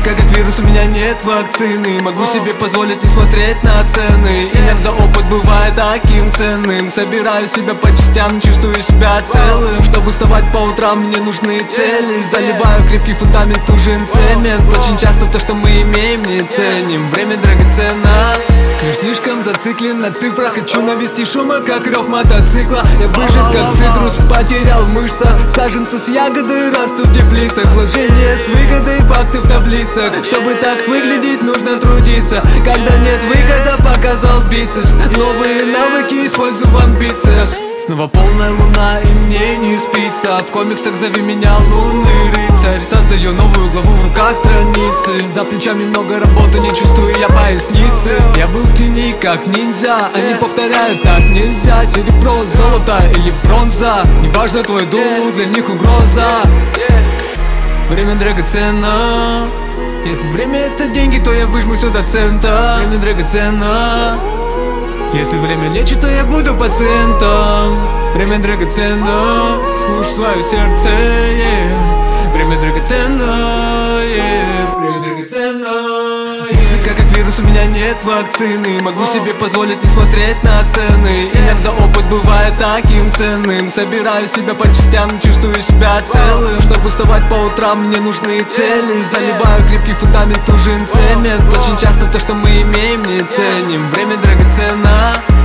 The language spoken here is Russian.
Музыка как вирус, у меня нет вакцины. Могу себе позволить не смотреть на цены. Иногда опыт бывает таким ценным. Собираю себя по частям, чувствую себя целым. Чтобы вставать по утрам, мне нужны цели. Заливаю крепкий фундамент, нужен цемент. Очень часто то, что мы имеем, не ценим. Время драгоценно. Я слишком зациклен на цифрах. Хочу навести шума, как рев мотоцикла. Я выжат, как цитрус, потерял в мышцах. Саженцы с ягодой растут в теплицах. Вложения с выгодой, факты в таблицах. Чтобы так выглядеть, нужно трудиться. Когда нет выхода, показал бицепс. Новые навыки использую в амбициях. Снова полная луна и мне не спится. В комиксах зови меня лунный рыцарь. Создаю новую главу в руках страницы. За плечами много работы, не чувствую я поясницы. Я был в тени как ниндзя. Они повторяют, так нельзя. Серебро, золото или бронза. Неважно твой дул, для них угроза. Время драгоценно. Если время это деньги, то я выжму сюда цента. Время драгоценно. Если время лечит, то я буду пациентом. Время драгоценно. Слушай свое сердце, yeah. Время драгоценно, yeah. Время драгоценно, yeah. Музыка как вирус, у меня нет вакцины. Могу себе позволить не смотреть на цены. Иногда опыт бывает таким ценным. Собираю себя по частям, чувствую себя целым. Чтобы вставать по утрам, мне нужны цели. Заливаю крепкий фундамент, нужен цемент. Очень часто то, что мы имеем, не ценим. Время драгоценно.